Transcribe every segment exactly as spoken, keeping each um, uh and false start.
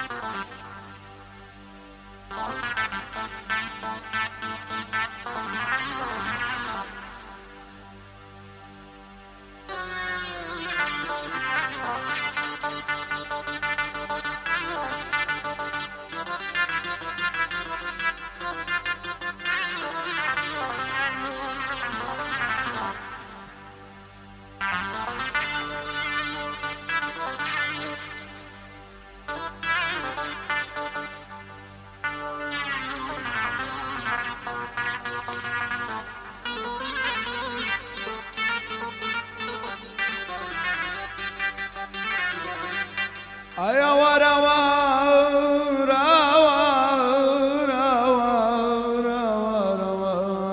ايا ورا ورا ورا ورا ورا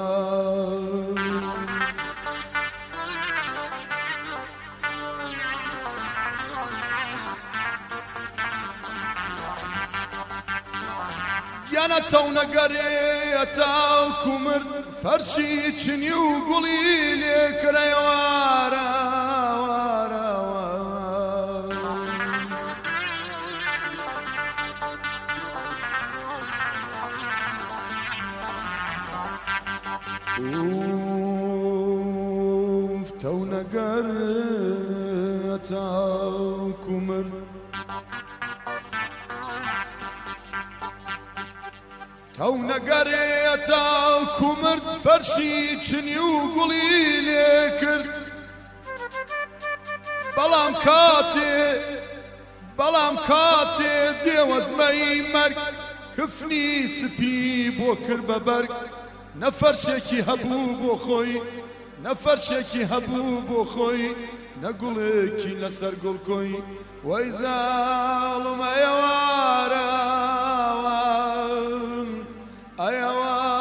يانا تونا قريتا كمر فرشي تشني وقولي لك يا ورا تونا قريتا كمر تونا قريتا كمر فرشي تشني وقولي لك بلام كاتي بلام كاتي ديوز مي مرك كفني سبي بوكر ببرك نفرشكي هبوب خوي نفرشكي هبوب خوي نقولك لسر قولكوي وإذا ظلم أيوارا أيوارا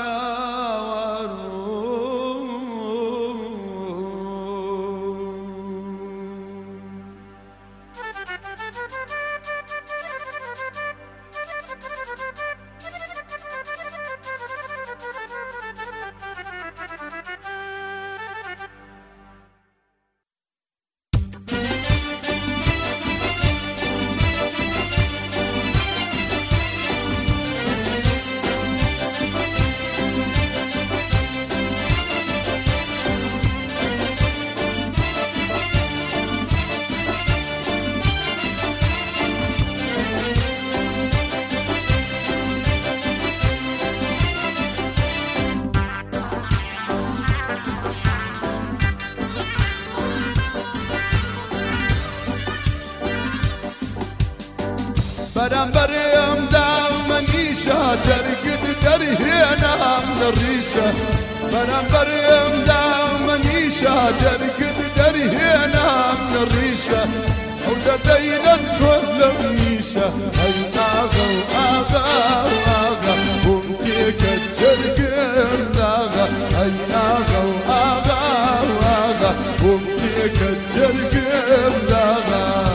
برم برم دامنيشة ترقد درهينا من الريشة برم برم دامنيشة ترقد درهينا من الريشة ودبينا تولمنيشة هاي آغا آغا آغا ومتيك الجرقم لاغا هاي آغا آغا آغا ومتيك الجرقم لاغا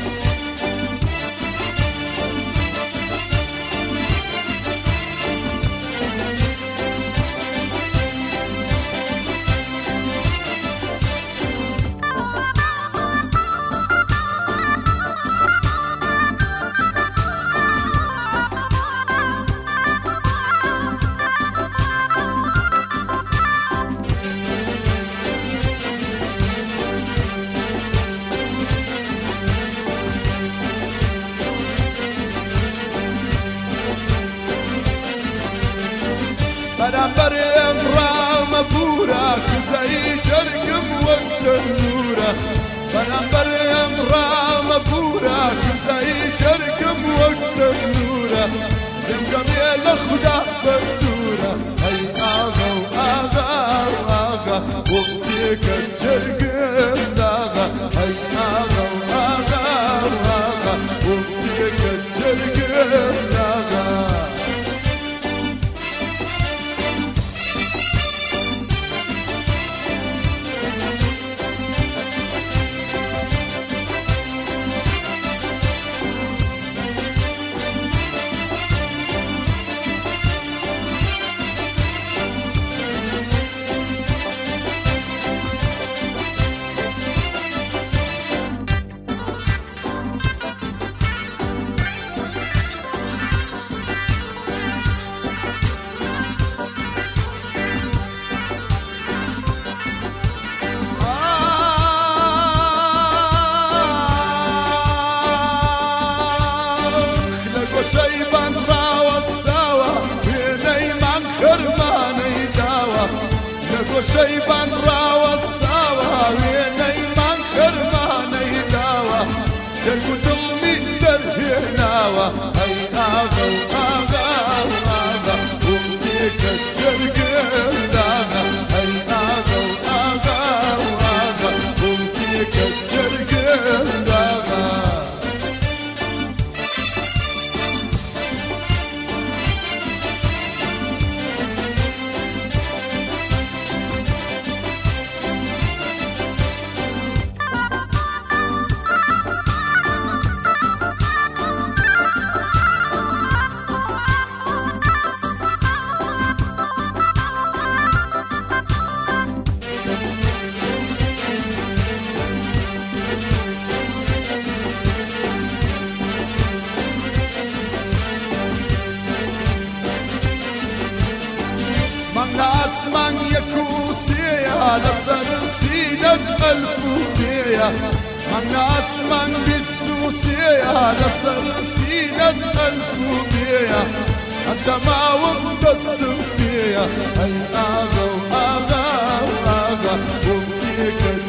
برم برم رام بورا كزي جرقم وقت النورة برم برم رام بورا كزي جرقم وقت النورة يم قبيل خدا بردورة هاي آغا وآغا وآغا وقتك الجرقم لاغا هاي آغا وآغا وآغا وقتك الجرقم لاغا وشيبان راوى الصاوى ويني من خرماني داوى جرق ظلمي درهناوى اي اغا واغا واغا ومتيك الجرق داغا اي اغا واغا واغا ومتيك الجرق داغا من يكوسيا لصر سيدة الفوتية من من بسوسيا لصر سيدة الفوتية حتى ما وقت السفية أي آغا وآغا وآغا ومتيك